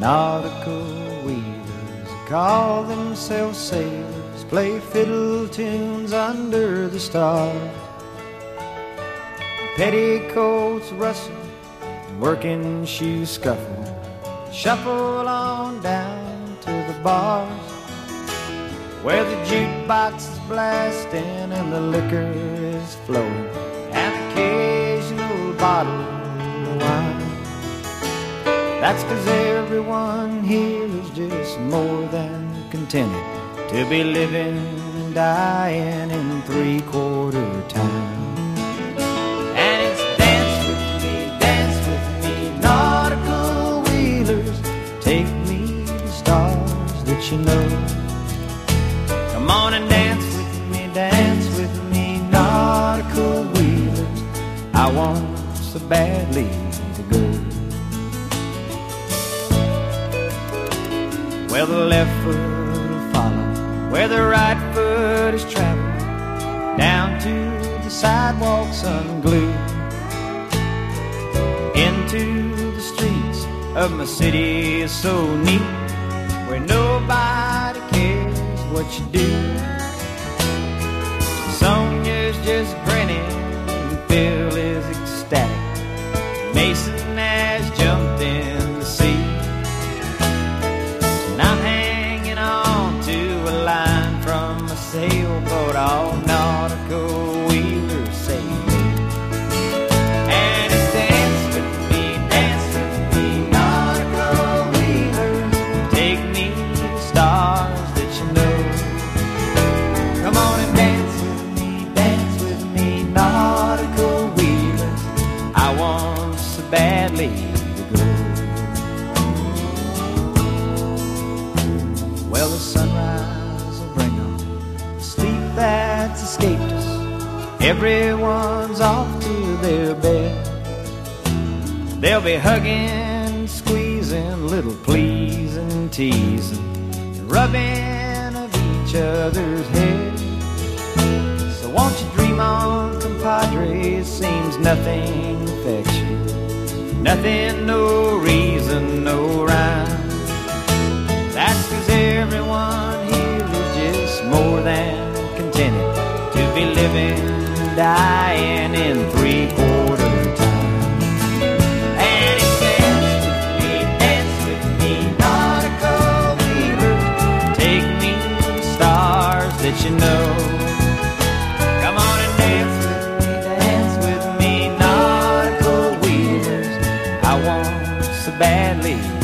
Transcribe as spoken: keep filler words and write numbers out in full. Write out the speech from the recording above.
nautical wheelers call themselves sailors, play fiddle tunes under the stars. Petticoats rustle, working shoes scuffle, shuffle on down to the bars, where the jukebox is blasting and the liquor is flowing, and occasional bottle of wine. That's 'cause everyone here is just more than contented to be living and dying in three-quarter time. And it's dance with me, dance with me, nautical wheelers, take me to stars that you know. Come on and dance with me, dance with me, nautical wheelers, I want so badly to go. Well, the left foot will follow where the right foot is traveling, down to the sidewalks unglued, into the streets of my city is so neat, where nobody cares what you do. Sonia's just grinning and Phil is ecstatic. Mason has jumped in the sea, and I'm hanging on to a line from a sailboat, all nautical wheelers say. And it's dance with me, dance with me, nautical wheelers, take me to stars that you know. Come on and dance with me, dance with me, nautical wheelers, I want so badly to go. Well, the sunrise will bring on the sleep that's escaped us. Everyone's off to their bed. They'll be hugging, squeezing, little pleasing, teasing, and rubbing of each other's head. So won't you dream on, compadre, seems nothing affects you, nothing, no reason, no rhyme. That's 'cause everyone here is just more than contented to be living, dying in three-quarter time. And it's dance with me, dance with me, nautical wheelers, take me to stars that you know. Come on and dance with me, dance with me, nautical wheelers, I want so badly